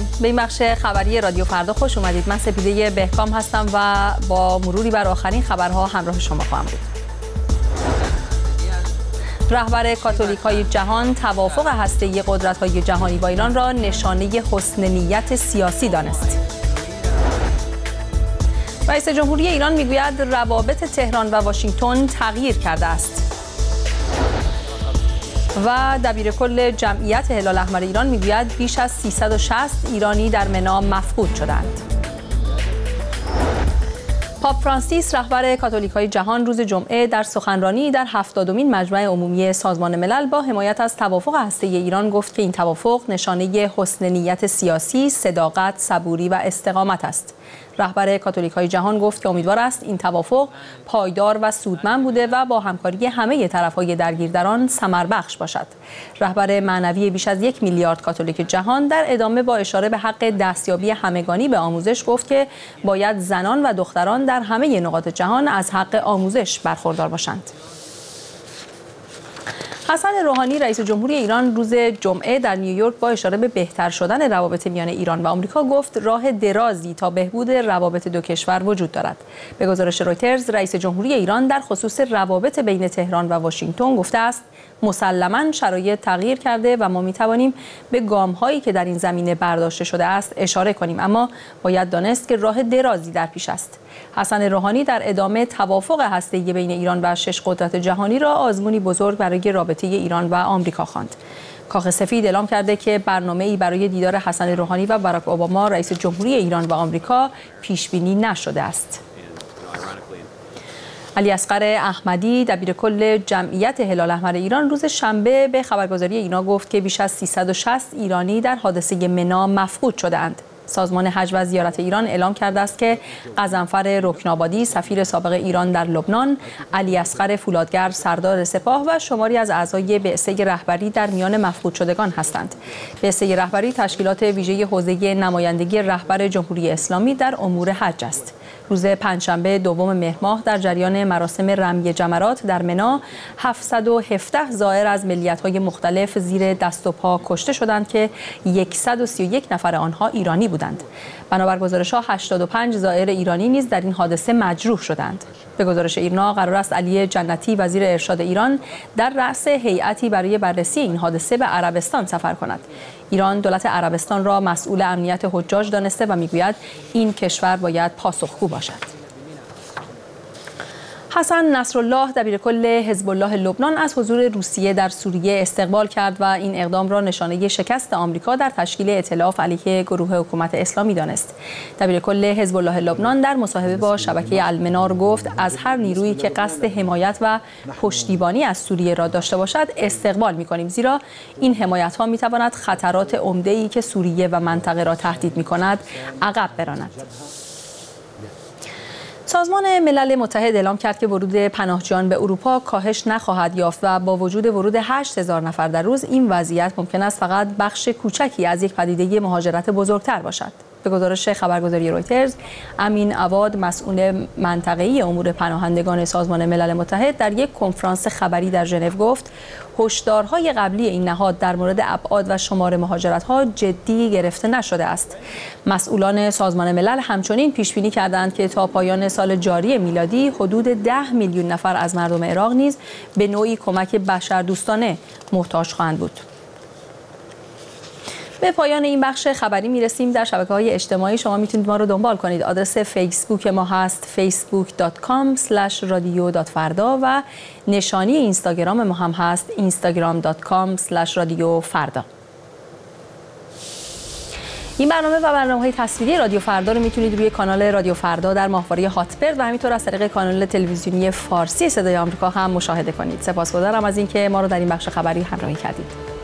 به این بخش خبری رادیو فردا خوش اومدید. من سپیده بهکام هستم و با مروری بر آخرین خبرها همراه شما خواهم بود. رهبر کاتولیک‌های جهان توافق هسته‌ای قدرت‌های جهانی با ایران را نشانه حسن نیت سیاسی دانست. رئیس جمهوری ایران میگوید روابط تهران و واشنگتن تغییر کرده است. و دبیرکل جمعیت هلال احمر ایران میگوید بیش از 360 ایرانی در منا مفقود شدند. پاپ فرانسیس رهبر کاتولیک‌های جهان روز جمعه در سخنرانی در 70مین مجمع عمومی سازمان ملل با حمایت از توافق هسته‌ای ایران گفت که این توافق نشانه حسن نیت سیاسی، صداقت، صبوری و استقامت است. رهبر کاتولیک‌های جهان گفت که امیدوار است این توافق پایدار و سودمند بوده و با همکاری همه طرف‌های درگیر در آن ثمربخش باشد. رهبر معنوی بیش از 1 میلیارد کاتولیک جهان در ادامه با اشاره به حق دستیابی همگانی به آموزش گفت که باید زنان و دختران در همه نقاط جهان از حق آموزش برخوردار باشند. حسن روحانی رئیس جمهوری ایران روز جمعه در نیویورک با اشاره به بهتر شدن روابط میان ایران و آمریکا گفت راه درازی تا بهبود روابط دو کشور وجود دارد. به گزارش رویترز رئیس جمهوری ایران در خصوص روابط بین تهران و واشنگتن گفته است مسلماً شرایط تغییر کرده و ما می‌توانیم به گام‌هایی که در این زمینه برداشته شده است اشاره کنیم، اما باید دانست که راه درازی در پیش است. حسن روحانی در ادامه توافق هسته‌ای بین ایران و 6 قدرت جهانی را آزمونی بزرگ برای رابطه ایران و آمریکا خواند. کاخ سفید اعلام کرده که برنامه‌ای برای دیدار حسن روحانی و باراک اوباما رئیس جمهوری ایران و آمریکا پیش‌بینی نشده است. علی اصغر احمدی دبیرکل جمعیت هلال احمر ایران روز شنبه به خبرگزاری اینا گفت که بیش از 360 ایرانی در حادثه منا مفقود شده‌اند. سازمان حج و زیارت ایران اعلام کرده است که غضنفر رکنابادی سفیر سابق ایران در لبنان، علی اصغر فولادگر سردار سپاه و شماری از اعضای بعثه رهبری در میان مفقود شدگان هستند. بعثه رهبری تشکیلات ویژه حوزه نمایندگی رهبر جمهوری اسلامی در امور حج است. روز پنجشنبه دوم مهر ماه در جریان مراسم رمی جمرات در منا 717 زائر از ملیت‌های مختلف زیر دست و پا کشته شدند که 131 نفر آنها ایرانی بودند. بنابر گزارش‌ها 85 زائر ایرانی نیز در این حادثه مجروح شدند. به گزارش ایرنا قرار است علی جنتی وزیر ارشاد ایران در رأس هیئتی برای بررسی این حادثه به عربستان سفر کند. ایران دولت عربستان را مسئول امنیت حجاج دانسته و میگوید این کشور باید پاسخگو باشد. حسن نصرالله دبیرکل حزب الله لبنان از حضور روسیه در سوریه استقبال کرد و این اقدام را نشانه شکست آمریکا در تشکیل ائتلاف علیه گروه حکومت اسلامی دانست. دبیرکل حزب الله لبنان در مصاحبه با شبکه المنار گفت از هر نیرویی که قصد حمایت و پشتیبانی از سوریه را داشته باشد استقبال می‌کنیم، زیرا این حمایت‌ها می‌تواند خطرات عمده‌ای که سوریه و منطقه را تهدید می‌کند عقب براند. سازمان ملل متحد اعلام کرد که ورود پناهجویان به اروپا کاهش نخواهد یافت و با وجود ورود 8000 نفر در روز این وضعیت ممکن است فقط بخش کوچکی از یک پدیده مهاجرت بزرگتر باشد. به گزارش خبرگزاری رویترز، امین عواد مسئول منطقه‌ای امور پناهندگان سازمان ملل متحد در یک کنفرانس خبری در ژنو گفت هشدارهای قبلی این نهاد در مورد ابعاد و شمار مهاجرت‌ها جدی گرفته نشده است. مسئولان سازمان ملل همچنین پیش‌بینی کردند که تا پایان سال جاری میلادی حدود 10 میلیون نفر از مردم عراق نیز به نوعی کمک بشردوستانه محتاج خواهند بود. به پایان این بخش خبری میرسیم. در شبکه‌های اجتماعی شما میتونید ما رو دنبال کنید. آدرس فیسبوک ما هست facebook.com/radio.farda و نشانی اینستاگرام ما هم هست instagram.com/radiofarda. این برنامه و برنامه‌های تصویری رادیو فردا رو میتونید روی کانال رادیو فردا در ماهواره هاتبرد و همینطور از طریق کانال تلویزیونی فارسی صدای آمریکا هم مشاهده کنید. سپاسگزارم از اینکه ما رو در این بخش خبری همراهی کردید.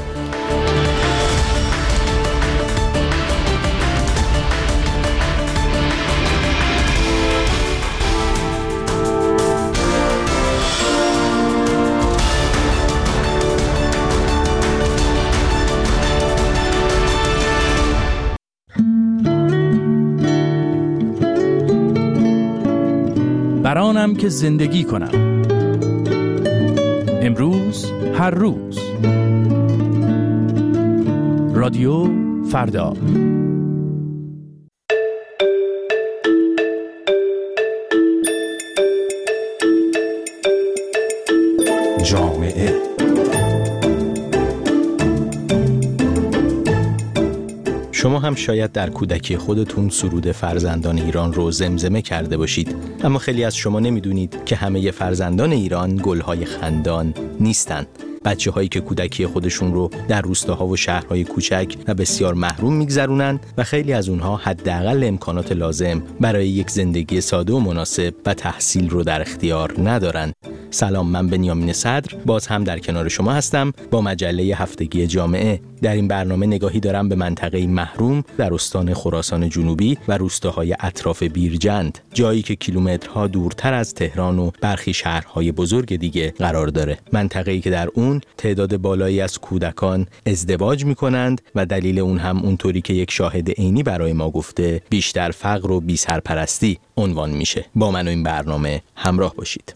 برانم که زندگی کنم، امروز هر روز. رادیو فردا. جامعه. شما هم شاید در کودکی خودتون سرود فرزندان ایران رو زمزمه کرده باشید، اما خیلی از شما نمیدونید که همه فرزندان ایران گلهای خندان نیستن. بچه‌هایی که کودکی خودشون رو در روستاها و شهرهای کوچک و بسیار محروم میگذرونن و خیلی از اونها حداقل امکانات لازم برای یک زندگی ساده و مناسب و تحصیل رو در اختیار ندارن. سلام، من بنیامین صدر باز هم در کنار شما هستم با مجله هفتگی جامعه. در این برنامه نگاهی دارم به منطقه محروم در استان خراسان جنوبی و روستاهای اطراف بیرجند، جایی که کیلومترها دورتر از تهران و برخی شهرهای بزرگ دیگه قرار داره. منطقه‌ای که در اون تعداد بالایی از کودکان ازدواج می‌کنند و دلیل اون هم اونطوری که یک شاهد عینی برای ما گفته بیشتر فقر و بی‌سرپرستی عنوان میشه. با من و این برنامه همراه باشید.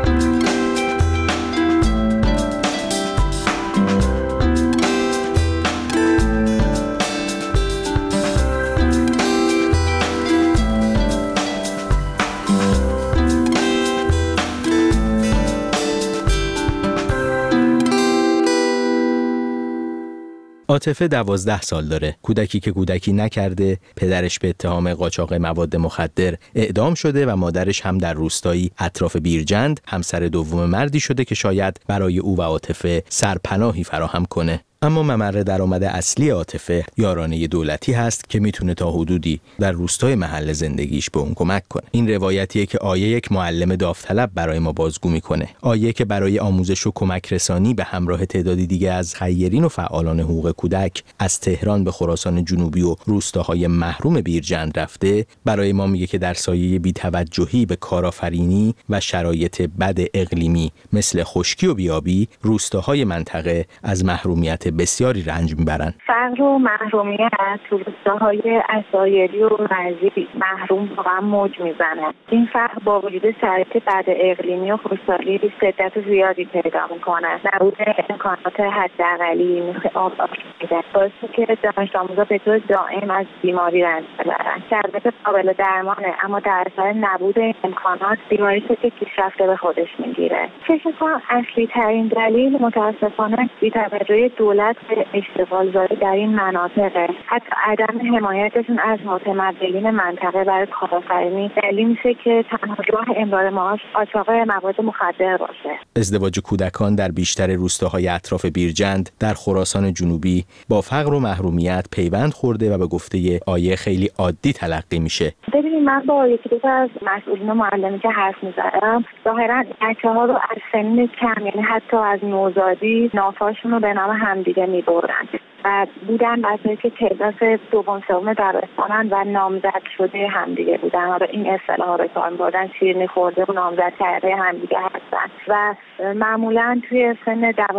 عاطفه 12 سال داره. کودکی که کودکی نکرده، پدرش به اتهام قاچاق مواد مخدر اعدام شده و مادرش هم در روستایی اطراف بیرجند همسر دوم مردی شده که شاید برای او و عاطفه سرپناهی فراهم کنه. اما ممر درآمد اصلی عاطفه یارانه دولتی هست که میتونه تا حدودی در روستای محل زندگیش به اون کمک کنه. این روایتیه که آیه یک معلم داوطلب برای ما بازگو میکنه. آیه که برای آموزش و کمک رسانی به همراه تعدادی دیگه از خیرین و فعالان حقوق کودک از تهران به خراسان جنوبی و روستاهای محروم بیرجند رفته، برای ما میگه که در سایه بی‌توجهی به کارآفرینی و شرایط بد اقلیمی مثل خشکی و بیابی، روستاهای منطقه از محرومیت بسیاری رنج میبرن. فقر و محرومیت تو روستاهای عصایری و مرزی محروم واقعا موج میزنه. این فقر با وجود شرایط بد اقلیمی و خشکسالی شدت زیادی پیدا میکنه. نبود امکانات حداقلی مثل آب آشامیدن باعث که دانش آموزا به طور دائم از بیماری رنج ببرن. شرایط قابل درمانه، اما در اثر نبود این امکانات بیماری که پیشرفته به خودش میگیره. فکر میکنم اصلی ترین دلیل متاسفانه بی‌توجهی دولت به اشتغال زایی در این مناطق، حتی عدم حمایتشون از متمدلین منطقه برای کارآفرینی دلیل میشه که تنها راه امرار معاش قاچاق مواد مخدر باشه. ازدواج کودکان در بیشتر روستاهای اطراف بیرجند در خراسان جنوبی با فقر و محرومیت پیوند خورده و به گفته آیه خیلی عادی تلقی میشه. ببینید، من با یکی دو تا از مسئولین و معلمی که حرف میزنم ظاهرا بچه‌ها رو از سن کم، یعنی حتی از نوزادی، نافاشون رو به نام همدیگه میبرن و بودن بچه‌ای که تعداد دوم سوم دبستانن و نامزد شده همدیگه بودن. حالا این اصطلاح‌ها رو کار می‌بردن، شیرینی خورده و نامزد کرده همدیگه هستن و معمولاً توی سن 12-13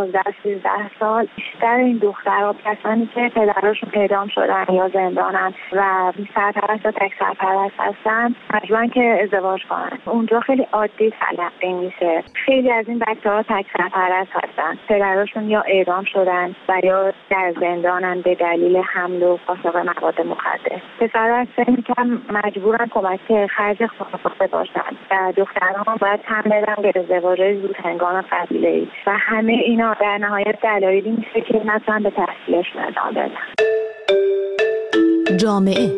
سال بیشتر این دخترها کسانی که پدرشون اعدام شدن یا زندانن و سرپرست یا تک سرپرست هستن مجبورن که ازدواج کنن. اونجا خیلی عادی تلقی میشه. خیلی از این بچه‌ها تک سرپرست هستن، پدرشون یا اعدام شدن و یا در زندانن به دلیل حمل و قاچاق مواد مخدر. پسرها از سن کم مجبورن کمک خرج خانواده باشن و دخترها باید تن بدن به ازدواج زود هنگام قبیله‌ای و همه اینا در نهایت دلایلی میشه که مثلا به تحصیلشون ادامه بدن. جامعه،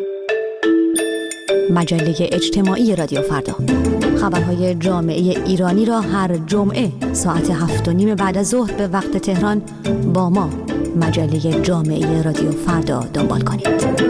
مجله اجتماعی رادیو فردا. خبرهای جامعه ایرانی را هر جمعه ساعت 7:30 بعد از ظهر به وقت تهران با ما مجله جامعه رادیو فردا دنبال کنید.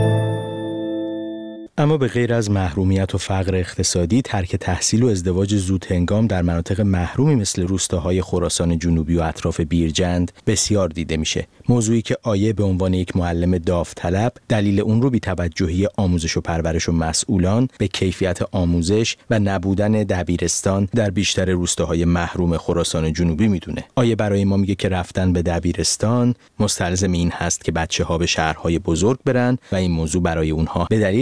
اما به غیر از محرومیت و فقر اقتصادی، ترک تحصیل و ازدواج زود هنگام در مناطق محرومی مثل روستاهای خراسان جنوبی و اطراف بیرجند بسیار دیده میشه. موضوعی که آیه به عنوان یک معلم داوطلب دلیل اون رو بی‌توجهی آموزش و پرورش و مسئولان به کیفیت آموزش و نبودن دبیرستان در بیشتر روستاهای محروم خراسان جنوبی میدونه. آیه برای ما میگه که رفتن به دبیرستان مستلزم این هست که بچه‌ها به شهرهای بزرگ برن و این موضوع برای اونها به دلیل هزینه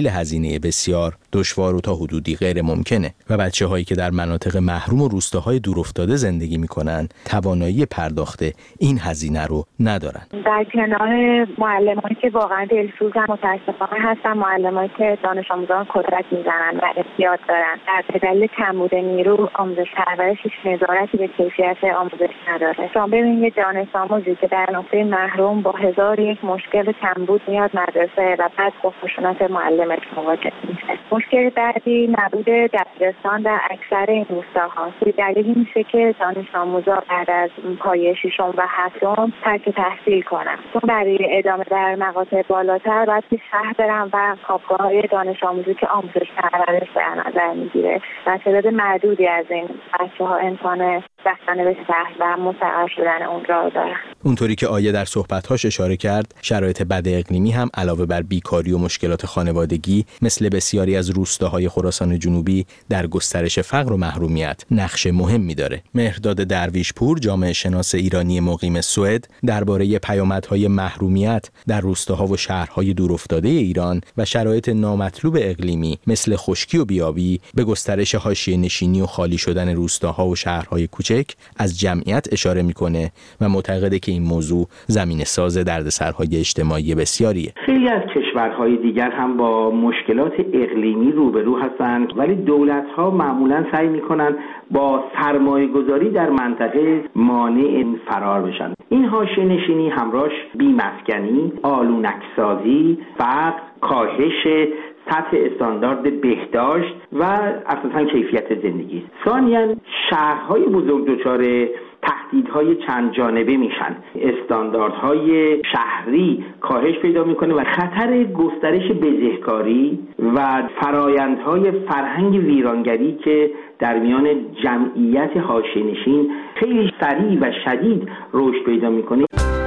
جامعه بسیار دشوار و تا حدودی غیر ممکنه و بچه‌هایی که در مناطق محروم و روستاهای دورافتاده زندگی می‌کنن توانایی پرداخت این هزینه رو ندارن. در کنار معلمانی که واقعا دلسوزن متاسفانه هستن معلمانی که دانش آموزان کتک میزنن و احتیاط دارن. در دلیل کمبود نیرو آموزش پرورش هیچ نظارتی به کیفیت آموزش نداره. شما ببینید یه دانش آموزی که در نقطه محروم با 1001 مشکل کمبود میاد مدرسه و بعد با خشونت معلمش مواجه میشه. مشکل بعدی نبود دبیرستان در اکثر این روستاهاست. دلیلی میشه که دانش آموزا بعد از پایه ششم و هفتم ترک تحصیل کنن. چون برای ادامه در مقاطع بالاتر باید به شهر برن و خوابگاه‌های دانش آموزی که آموزش پرورش در نظر میگیره. و تعداد معدودی از این بچه‌ها امکان رفتن به شهر و مستقر شدن اونجا رو دارن. اونطوری که آیه در صحبت‌هاش اشاره کرد، شرایط بد اقلیمی هم علاوه بر بیکاری و مشکلات خانوادگی مثل بسیاری از روستاهای خراسان جنوبی در گسترش فقر و محرومیت نقش مهمی داره. مهرداد درویشپور، جامعه شناس ایرانی مقیم سوئد، درباره پیامدهای محرومیت در روستاها و شهرهای دورافتاده ایران و شرایط نامطلوب اقلیمی مثل خشکی و بیابی به گسترش حاشیه‌نشینی و خالی شدن روستاها و شهرهای کوچک از جمعیت اشاره میکنه و معتقده که این موضوع زمینه ساز دردسرهای اجتماعی بسیاریه. خیلی از کشورهای دیگر هم با مشکلات اقلیمی روبرو هستند ولی دولت‌ها معمولاً سعی میکنن با سرمایه‌گذاری در منطقه مانع فرار بشن. این حاشیه‌نشینی همراهش بی‌مسکنی، آلونک‌سازی، فقر، کاهش سطح استاندارد بهداشت و اساساً کیفیت زندگی. ثانیاً شهرهای بزرگ دچار تهدیدهای چند جانبه میشن. استانداردهای شهری کاهش پیدا میکنه و خطر گسترش بزهکاری و فرایندهای فرهنگ ویرانگری که در میان جمعیت حاشیه‌نشین خیلی سریع و شدید رشد پیدا میکنه.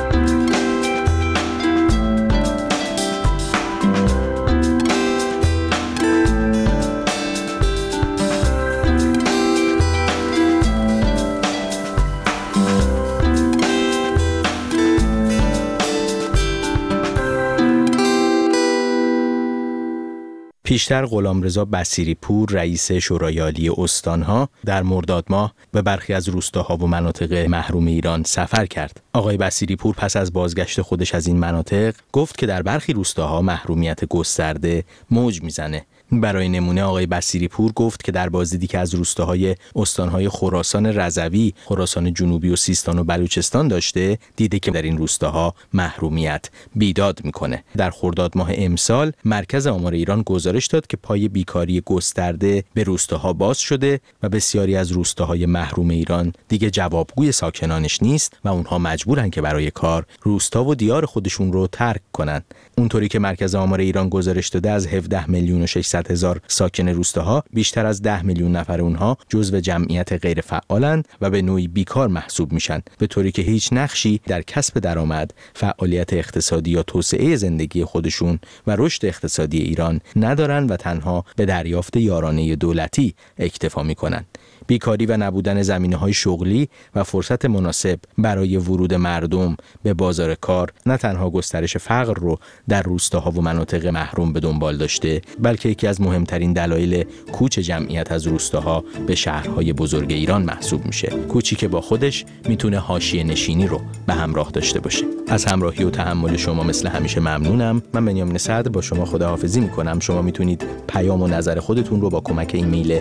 پیشتر غلامرضا بصیری‌پور رئیس شورای عالی استان‌ها در مرداد ماه به برخی از روستاها و مناطق محروم ایران سفر کرد. آقای بصیری‌پور پس از بازگشت خودش از این مناطق گفت که در برخی روستاها محرومیت گسترده موج میزنه. برای نمونه آقای بصیری‌پور گفت که در بازدیدی که از روستاهای استان‌های خراسان رضوی، خراسان جنوبی و سیستان و بلوچستان داشته، دیده که در این روستاها محرومیت بیداد میکنه. در خرداد ماه امسال مرکز آمار ایران گزارش داد که پای بیکاری گسترده به روستاها باز شده و بسیاری از روستاهای محروم ایران دیگه جوابگوی ساکنانش نیست و اونها مجبورن که برای کار روستا و دیار خودشون رو ترک کنن. اونطوری که مرکز آمار ایران گزارش داده از 17 میلیون و 600 هزار ساکن روستاها بیشتر از 10 میلیون نفر اونها جزو جمعیت غیر فعالند و به نوعی بیکار محسوب میشن، به طوری که هیچ نقشی در کسب درآمد، فعالیت اقتصادی یا توسعه زندگی خودشون و رشد اقتصادی ایران ندارن و تنها به دریافت یارانه دولتی اکتفا میکنن. بیکاری و نبودن زمینه‌های شغلی و فرصت مناسب برای ورود مردم به بازار کار نه تنها گسترش فقر رو در روستاها و مناطق محروم به دنبال داشته، بلکه یکی از مهمترین دلایل کوچ جمعیت از روستاها به شهرهای بزرگ ایران محسوب میشه. کوچی که با خودش میتونه حاشیه‌نشینی رو به همراه داشته باشه. از همراهی و تحمل شما مثل همیشه ممنونم. من بنیامین صدر با شما خداحافظی میکنم. شما میتونید پیام و نظر خودتون رو با کمک ایمیل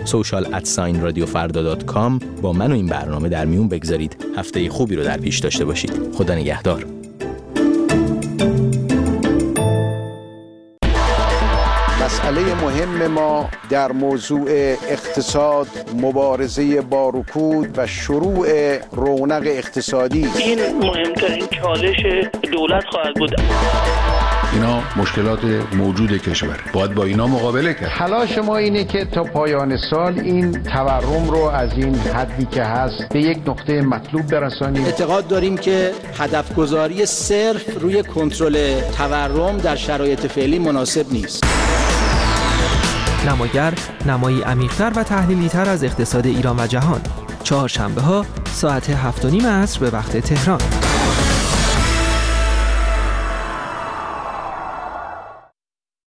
social@radiofarda.com با من و این برنامه در میون بگذارید. هفته خوبی رو در پیش داشته باشید. خدا نگهدار. مسئله مهم ما در موضوع اقتصاد، مبارزه با رکود و شروع رونق اقتصادی. این مهمترین چالش دولت خواهد بود. اینا مشکلات موجود کشور، باید با اینا مقابله کرد. تلاش ما اینه که تا پایان سال این تورم رو از این حدی که هست به یک نقطه مطلوب برسانیم. اعتقاد داریم که هدف گذاری صرف روی کنترل تورم در شرایط فعلی مناسب نیست. نماگر نمایی عمیق‌تر و تحلیلی‌تر از اقتصاد ایران و جهان. چهارشنبه‌ها ساعت 7:30 عصر به وقت تهران.